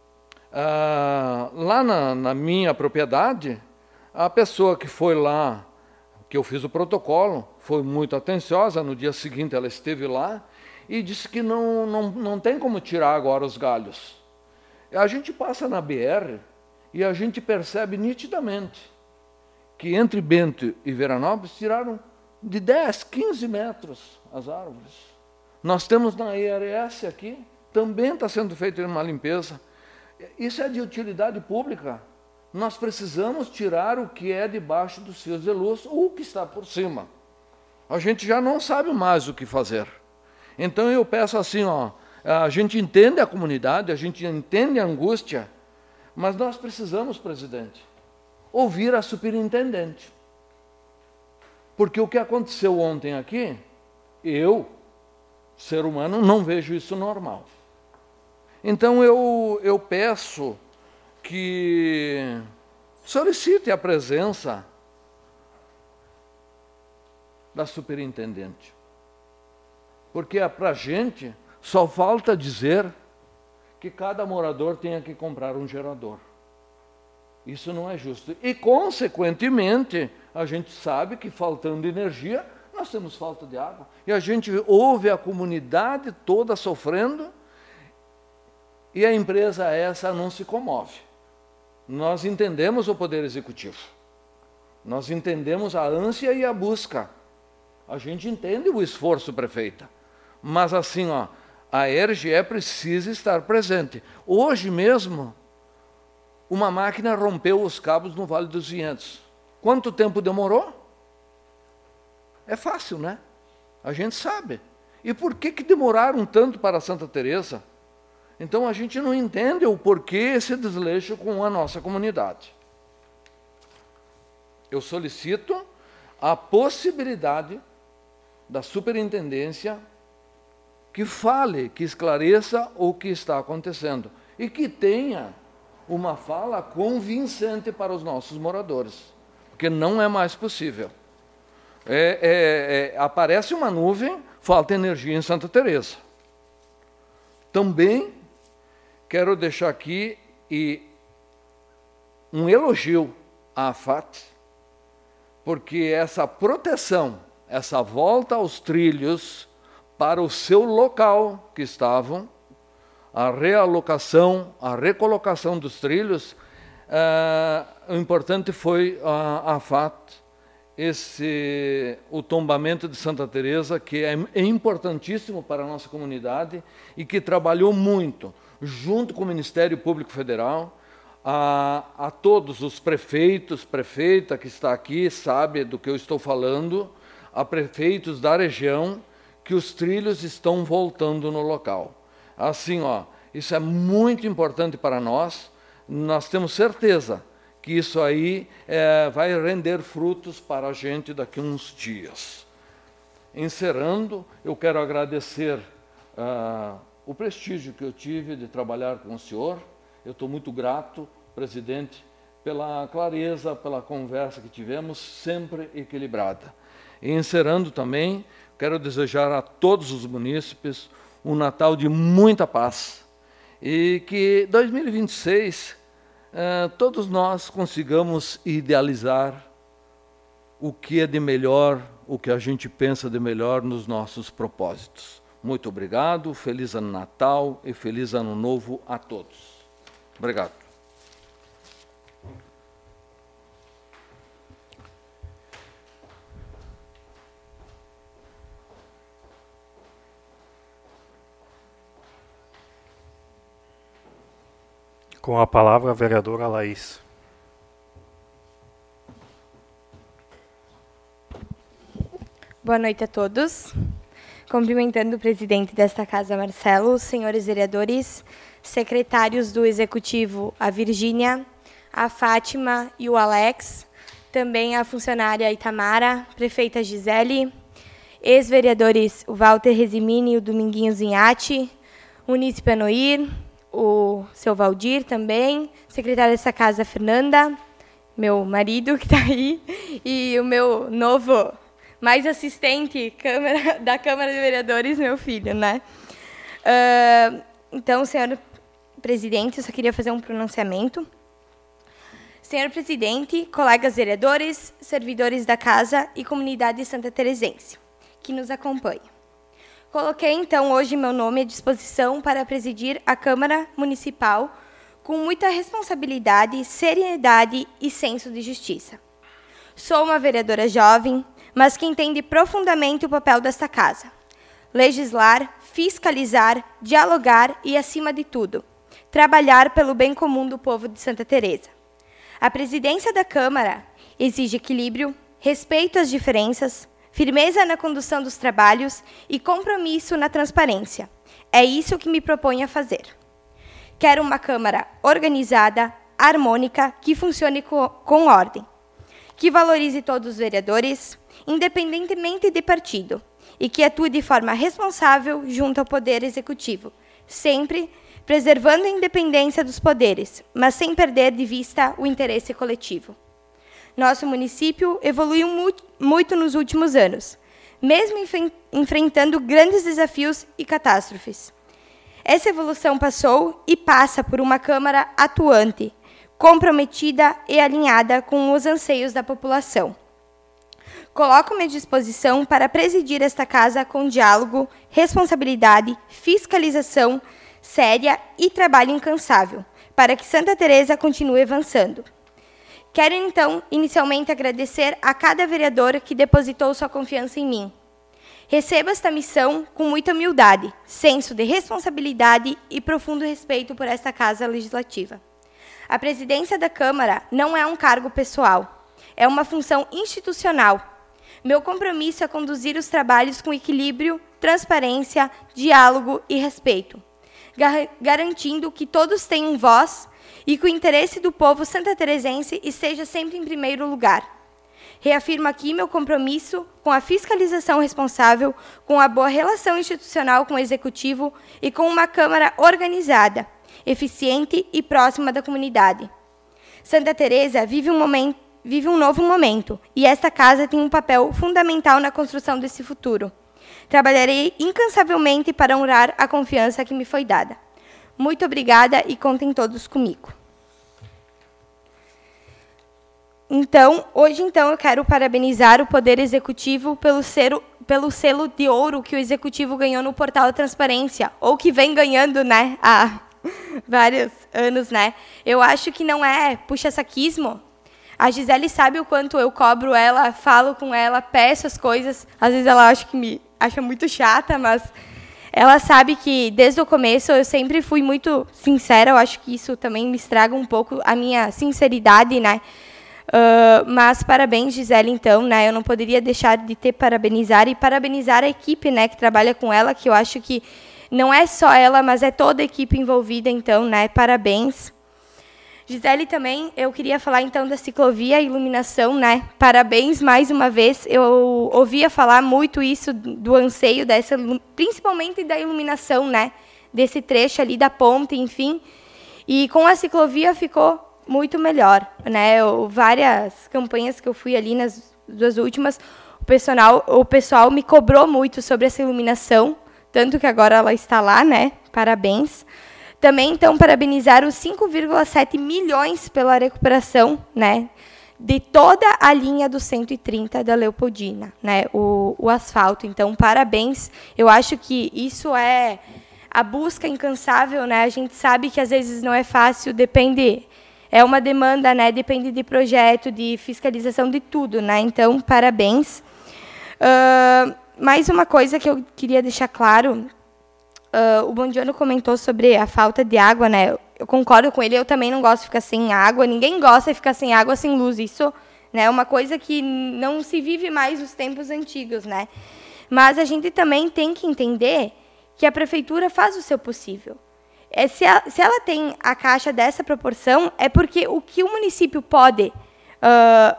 ah, lá na, na minha propriedade, a pessoa que foi lá, que eu fiz o protocolo, foi muito atenciosa. No dia seguinte ela esteve lá e disse que não, não, não tem como tirar agora os galhos. A gente passa na B R e a gente percebe nitidamente que entre Bento e Veranópolis tiraram de dez, quinze metros as árvores. Nós temos na I R S aqui, também está sendo feita uma limpeza. Isso é de utilidade pública. Nós precisamos tirar o que é debaixo dos fios de luz ou o que está por cima. A gente já não sabe mais o que fazer. Então eu peço assim, ó, a gente entende a comunidade, a gente entende a angústia, mas nós precisamos, presidente, ouvir a superintendente. Porque o que aconteceu ontem aqui, eu, ser humano, não vejo isso normal. Então, eu, eu peço que solicite a presença da superintendente. Porque para a gente só falta dizer que cada morador tenha que comprar um gerador. Isso não é justo. E, consequentemente, a gente sabe que faltando energia, nós temos falta de água. E a gente ouve a comunidade toda sofrendo e a empresa essa não se comove. Nós entendemos o Poder Executivo. Nós entendemos a ânsia e a busca. A gente entende o esforço, prefeita. Mas assim, ó, a E R G E precisa estar presente. Hoje mesmo, uma máquina rompeu os cabos no Vale dos Vinhedos. Quanto tempo demorou? É fácil, né? A gente sabe. E por que que demoraram tanto para Santa Teresa? Então a gente não entende o porquê esse desleixo com a nossa comunidade. Eu solicito a possibilidade da superintendência que fale, que esclareça o que está acontecendo e que tenha uma fala convincente para os nossos moradores, porque não é mais possível. É, é, é, aparece uma nuvem, falta energia em Santa Teresa. Também quero deixar aqui e um elogio à AFAT, porque essa proteção, essa volta aos trilhos para o seu local que estavam, a realocação, a recolocação dos trilhos, uh, o importante foi a AFAT, esse, o tombamento de Santa Teresa, que é, é importantíssimo para a nossa comunidade e que trabalhou muito, junto com o Ministério Público Federal, a, a todos os prefeitos, prefeita que está aqui, sabe do que eu estou falando, a prefeitos da região, que os trilhos estão voltando no local. Assim, ó, isso é muito importante para nós, nós temos certeza que isso aí é, vai render frutos para a gente daqui a uns dias. Encerrando, eu quero agradecer uh, o prestígio que eu tive de trabalhar com o senhor. Eu estou muito grato, presidente, pela clareza, pela conversa que tivemos, sempre equilibrada. E encerrando também, quero desejar a todos os munícipes um Natal de muita paz e que dois mil e vinte e seis eh, todos nós consigamos idealizar o que é de melhor, o que a gente pensa de melhor nos nossos propósitos. Muito obrigado, feliz ano Natal e feliz ano novo a todos. Obrigado. Com a palavra a vereadora Laís. Boa noite a todos. Cumprimentando o presidente desta casa, Marcelo, os senhores vereadores, secretários do Executivo, a Virgínia, a Fátima e o Alex, também a funcionária Itamara, prefeita Gisele, ex-vereadores o Walter Resimini e o Dominguinho Zinhati, o munícipe Anoir, o seu Valdir também, secretária dessa casa, Fernanda, meu marido que está aí, e o meu novo, mais assistente câmara, da Câmara de Vereadores, meu filho, né? Uh, então, senhor presidente, eu só queria fazer um pronunciamento. Senhor presidente, colegas vereadores, servidores da casa e comunidade santa teresense, que nos acompanham. Coloquei, então, hoje meu nome à disposição para presidir a Câmara Municipal com muita responsabilidade, seriedade e senso de justiça. Sou uma vereadora jovem, mas que entende profundamente o papel desta casa. Legislar, fiscalizar, dialogar e, acima de tudo, trabalhar pelo bem comum do povo de Santa Teresa. A presidência da Câmara exige equilíbrio, respeito às diferenças, firmeza na condução dos trabalhos e compromisso na transparência. É isso que me proponho a fazer. Quero uma Câmara organizada, harmônica, que funcione co- com ordem, que valorize todos os vereadores, independentemente de partido, e que atue de forma responsável junto ao Poder Executivo, sempre preservando a independência dos poderes, mas sem perder de vista o interesse coletivo. Nosso município evoluiu mu- muito nos últimos anos, mesmo enf- enfrentando grandes desafios e catástrofes. Essa evolução passou e passa por uma Câmara atuante, comprometida e alinhada com os anseios da população. Coloco-me à disposição para presidir esta casa com diálogo, responsabilidade, fiscalização séria e trabalho incansável, para que Santa Teresa continue avançando. Quero, então, inicialmente agradecer a cada vereador que depositou sua confiança em mim. Recebo esta missão com muita humildade, senso de responsabilidade e profundo respeito por esta Casa Legislativa. A presidência da Câmara não é um cargo pessoal, é uma função institucional. Meu compromisso é conduzir os trabalhos com equilíbrio, transparência, diálogo e respeito, gar- garantindo que todos tenham voz e que o interesse do povo santateresense esteja sempre em primeiro lugar. Reafirmo aqui meu compromisso com a fiscalização responsável, com a boa relação institucional com o Executivo e com uma Câmara organizada, eficiente e próxima da comunidade. Santa Teresa vive um, momento, vive um novo momento e esta casa tem um papel fundamental na construção desse futuro. Trabalharei incansavelmente para honrar a confiança que me foi dada. Muito obrigada e contem todos comigo. Então, hoje então eu quero parabenizar o Poder Executivo pelo, ser, pelo selo de ouro que o Executivo ganhou no Portal da Transparência, ou que vem ganhando, né, há vários anos, né. Eu acho que não é puxa-saquismo. A Gisele sabe o quanto eu cobro ela, falo com ela, peço as coisas. Às vezes ela acha que me acha muito chata, mas ela sabe que desde o começo eu sempre fui muito sincera. Eu acho que isso também me estraga um pouco a minha sinceridade, né. Uh, mas parabéns, Gisele, então, né? Eu não poderia deixar de te parabenizar e parabenizar a equipe, né, que trabalha com ela, que eu acho que não é só ela, mas é toda a equipe envolvida, então, né? Parabéns. Gisele, também, eu queria falar, então, da ciclovia e iluminação, né? Parabéns mais uma vez. Eu ouvia falar muito isso do anseio dessa, principalmente da iluminação, né? Desse trecho ali da ponte, enfim. E com a ciclovia ficou muito melhor, né? Eu, várias campanhas que eu fui ali nas duas últimas, o pessoal, o pessoal me cobrou muito sobre essa iluminação, tanto que agora ela está lá, né? Parabéns. Também, então, parabenizar os cinco vírgula sete milhões pela recuperação, né, de toda a linha do cento e trinta da Leopoldina, né? O, o asfalto. Então, parabéns. Eu acho que isso é a busca incansável, né? A gente sabe que às vezes não é fácil, depende. É uma demanda, né? Depende de projeto, de fiscalização, de tudo, né? Então, parabéns. Uh, mais uma coisa que eu queria deixar claro, uh, o Bondiano comentou sobre a falta de água, né? Eu concordo com ele, eu também não gosto de ficar sem água, ninguém gosta de ficar sem água, sem luz, isso, né, é uma coisa que não se vive mais nos tempos antigos, né? Mas a gente também tem que entender que a prefeitura faz o seu possível. É, se, ela, se ela tem a caixa dessa proporção, é porque o que o município pode uh,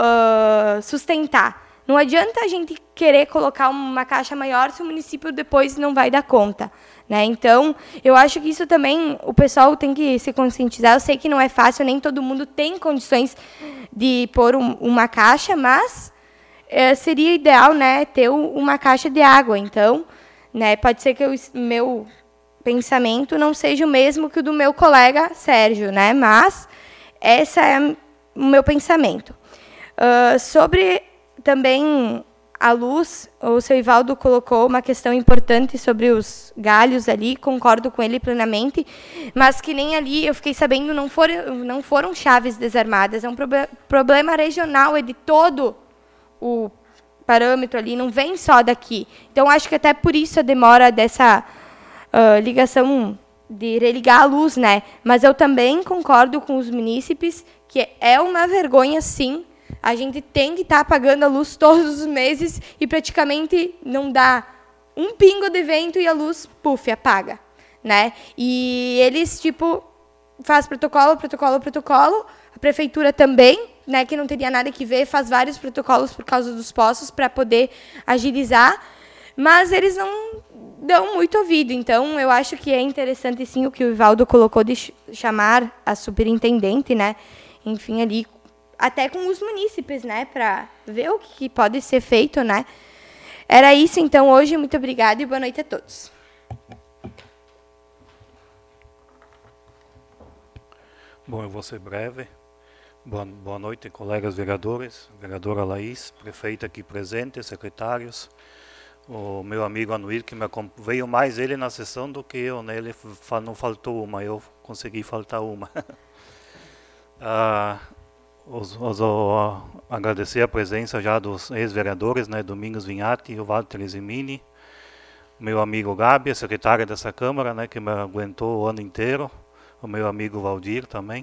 uh, sustentar. Não adianta a gente querer colocar uma caixa maior se o município depois não vai dar conta, né? Então, eu acho que isso também o pessoal tem que se conscientizar. Eu sei que não é fácil, nem todo mundo tem condições de pôr um, uma caixa, mas é, seria ideal, né, ter uma caixa de água. Então, né, pode ser que o meu pensamento não seja o mesmo que o do meu colega Sérgio, né? Mas esse é o meu pensamento. Uh, sobre também a luz, o seu Ivaldo colocou uma questão importante sobre os galhos ali, concordo com ele plenamente, mas que nem ali, eu fiquei sabendo, não foram, não foram chaves desarmadas, é um prob- problema regional, é de todo o parâmetro ali, não vem só daqui. Então, acho que até por isso a demora dessa uh, ligação de religar a luz, né? Mas eu também concordo com os munícipes que é uma vergonha, sim. A gente tem que estar apagando a luz todos os meses e praticamente não dá um pingo de vento e a luz, puf, apaga, né? E eles, tipo, faz protocolo, protocolo, protocolo. A prefeitura também, né, que não teria nada que ver, faz vários protocolos por causa dos postos para poder agilizar. Mas eles não dão muito ouvido. Então, eu acho que é interessante, sim, o que o Ivaldo colocou de ch chamar a superintendente, né? Enfim, ali, até com os munícipes, né? Para ver o que pode ser feito, né? Era isso, então, hoje. Muito obrigada e boa noite a todos. Bom, eu vou ser breve. Boa, boa noite, colegas vereadores, vereadora Laís, prefeita aqui presente, secretários, o meu amigo Anuir, que me veio mais ele na sessão do que eu, né? Ele não faltou uma, eu consegui faltar uma. ah, os, os, o, agradecer a presença já dos ex-vereadores, né? Domingos Vinhati e o Walter Zimini, meu amigo Gabi, a secretária dessa Câmara, né? Que me aguentou o ano inteiro, o meu amigo Valdir também.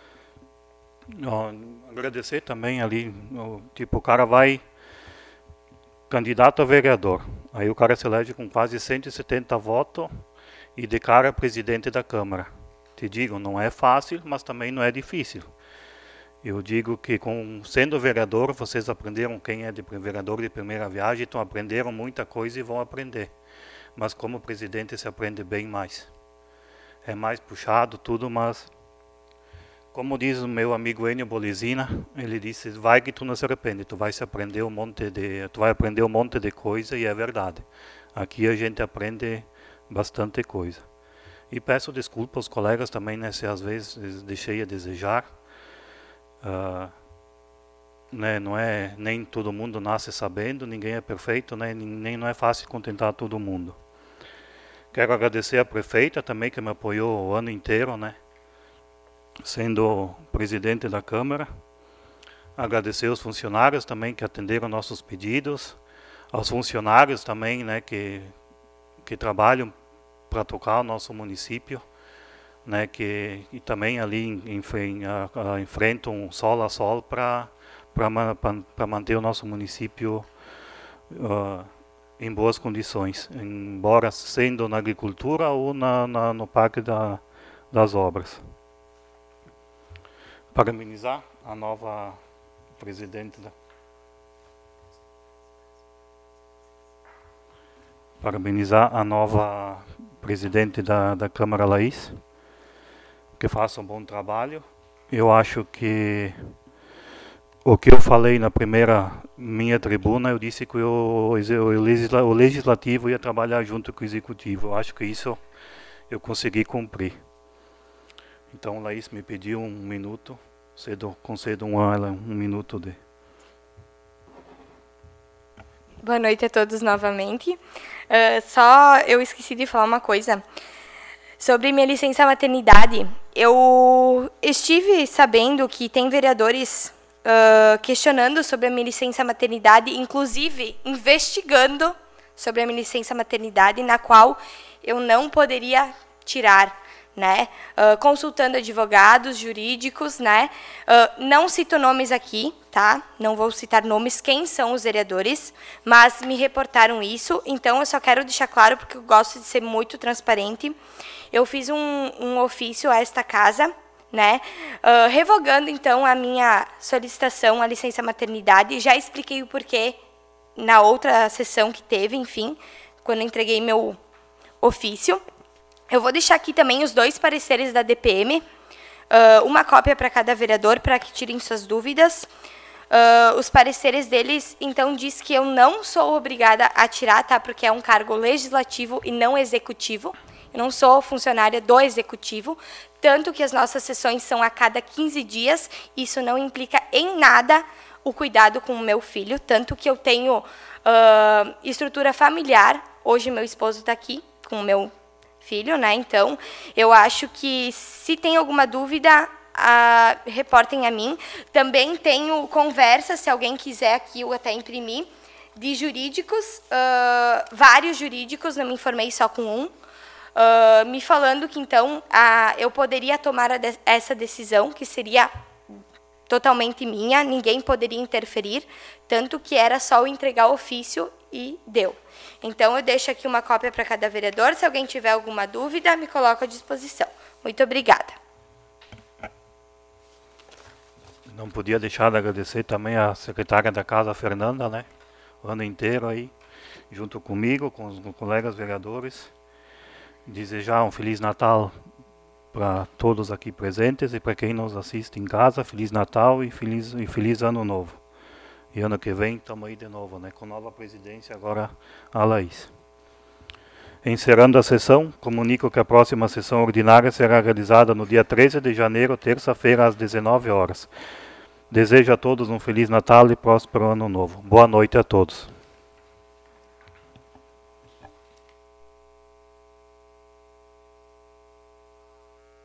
Agradecer também ali, tipo, o cara vai candidato a vereador, aí o cara se elege com quase cento e setenta votos e de cara presidente da Câmara. Te digo, não é fácil, mas também não é difícil. Eu digo que com, sendo vereador, vocês aprenderam, quem é de vereador de primeira viagem, então aprenderam muita coisa e vão aprender. Mas como presidente se aprende bem mais. É mais puxado tudo, mas... Como diz o meu amigo Enio Bolesina, ele disse, vai que tu não se arrepende, tu vai se aprender um monte de, tu vai aprender um monte de coisa e é verdade. Aqui a gente aprende bastante coisa. E peço desculpa aos colegas também, né, se às vezes deixei a desejar. Uh, né, não é, nem todo mundo nasce sabendo, ninguém é perfeito, né, nem não é fácil contentar todo mundo. Quero agradecer a prefeita também que me apoiou o ano inteiro, né, sendo presidente da Câmara. Agradecer aos funcionários também que atenderam nossos pedidos, aos funcionários também, né, que, que trabalham para tocar o nosso município, né, que e também ali enfrentam sol a sol para para manter o nosso município uh, em boas condições, embora sendo na agricultura ou na, na, no Parque da, das Obras. Parabenizar a nova presidente da... Parabenizar a nova presidente da, da Câmara, Laís, que faça um bom trabalho. Eu acho que o que eu falei na primeira minha tribuna, eu disse que o, o legislativo ia trabalhar junto com o executivo. Eu acho que isso eu consegui cumprir. Então, Laís me pediu um minuto, cedo, concedo um, um minuto de... Boa noite a todos novamente. Uh, só eu esqueci de falar uma coisa. Sobre minha licença maternidade, eu estive sabendo que tem vereadores uh, questionando sobre a minha licença maternidade, inclusive investigando sobre a minha licença maternidade, na qual eu não poderia tirar, né? Uh, consultando advogados jurídicos, né? Uh, não cito nomes aqui, tá? Não vou citar nomes, quem são os vereadores, mas me reportaram isso, então eu só quero deixar claro, porque eu gosto de ser muito transparente. Eu fiz um, um ofício a esta casa, né? Uh, revogando, então, a minha solicitação à licença maternidade. Já expliquei o porquê na outra sessão que teve, enfim, quando eu entreguei meu ofício. Eu vou deixar aqui também os dois pareceres da D P M, uh, uma cópia para cada vereador, para que tirem suas dúvidas. Uh, os pareceres deles, então, diz que eu não sou obrigada a tirar, tá? Porque é um cargo legislativo e não executivo. Eu não sou funcionária do executivo, tanto que as nossas sessões são a cada quinze dias. Isso não implica em nada o cuidado com o meu filho, tanto que eu tenho uh, estrutura familiar. Hoje meu esposo está aqui com o meu filho, né? Então, eu acho que se tem alguma dúvida, uh, reportem a mim. Também tenho conversa, se alguém quiser aqui, eu até imprimir, de jurídicos, uh, vários jurídicos, não me informei só com um, uh, me falando que, então, uh, eu poderia tomar de essa decisão, que seria totalmente minha, ninguém poderia interferir, tanto que era só eu entregar o ofício e deu. Então, eu deixo aqui uma cópia para cada vereador. Se alguém tiver alguma dúvida, me coloco à disposição. Muito obrigada. Não podia deixar de agradecer também a secretária da Casa, Fernanda, né? O ano inteiro aí. junto comigo, com os colegas vereadores, desejar um Feliz Natal para todos aqui presentes e para quem nos assiste em casa, Feliz Natal e Feliz, e feliz Ano Novo. E ano que vem estamos aí de novo, né? Com nova presidência agora a Laís. Encerrando a sessão, comunico que a próxima sessão ordinária será realizada no dia treze de janeiro, terça-feira, às dezenove horas. Desejo a todos um Feliz Natal e próspero Ano Novo. Boa noite a todos.